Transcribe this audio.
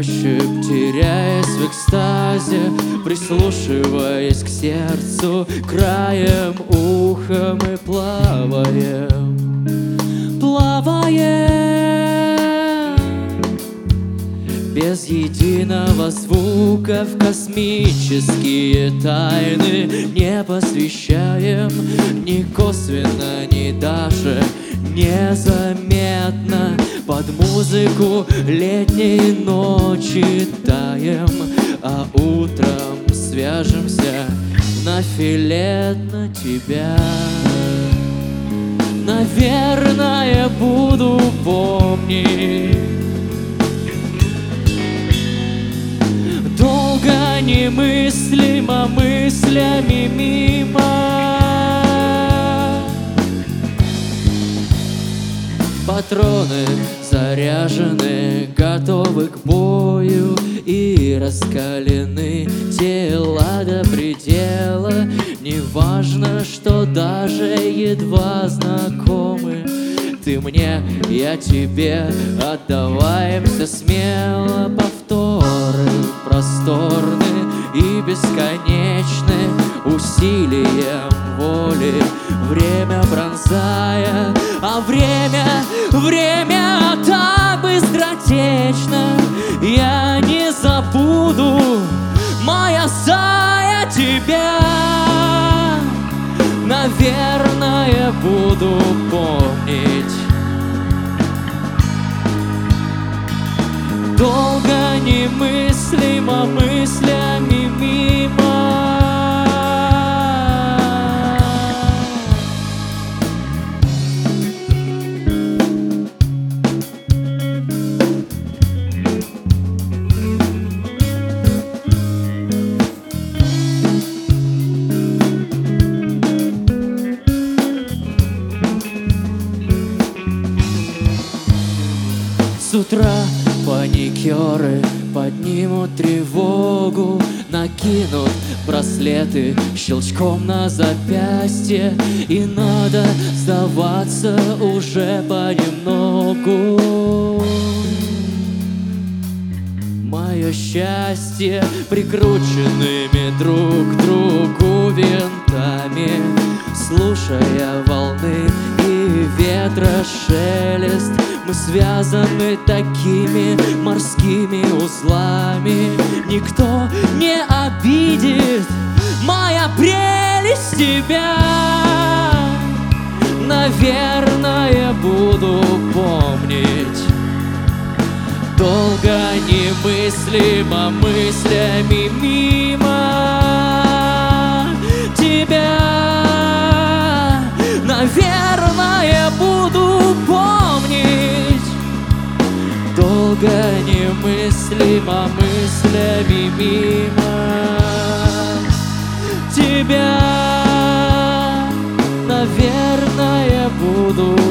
ощупь, теряясь в экстазе, прислушиваясь к сердцу, краем уха мы плаваем, без единого звука в космические тайны не посвящаем, ни косвенно, ни даже незаметно. Под музыку летней ночи таем, а утром свяжемся на филет на тебя. Наверное, буду помнить. Долго немыслимо мыслями мимо. Патроны заряжены, готовы к бою, и раскалены тела до предела. Неважно, что даже едва знакомы, ты мне, я тебе, отдаваемся смело. Повторы просторны и бесконечны, усилием воли время пронзая. А время так быстротечно, я не забуду, моя зая, тебя. Наверное, буду помнить. Долго немыслимо мыслями мимо. С утра паникеры поднимут тревогу, накинут браслеты щелчком на запястье, и надо сдаваться уже понемногу. Мое счастье прикрученными друг к другу винтами, слушая волны и ветра шелест, мы связаны такими морскими узлами. Никто не обидит, моя прелесть, тебя. Наверное, буду помнить. Долго немыслимо мыслями мимо тебя. Наверное, буду помнить. Долго немыслимо мыслями мимо тебя. Наверное, буду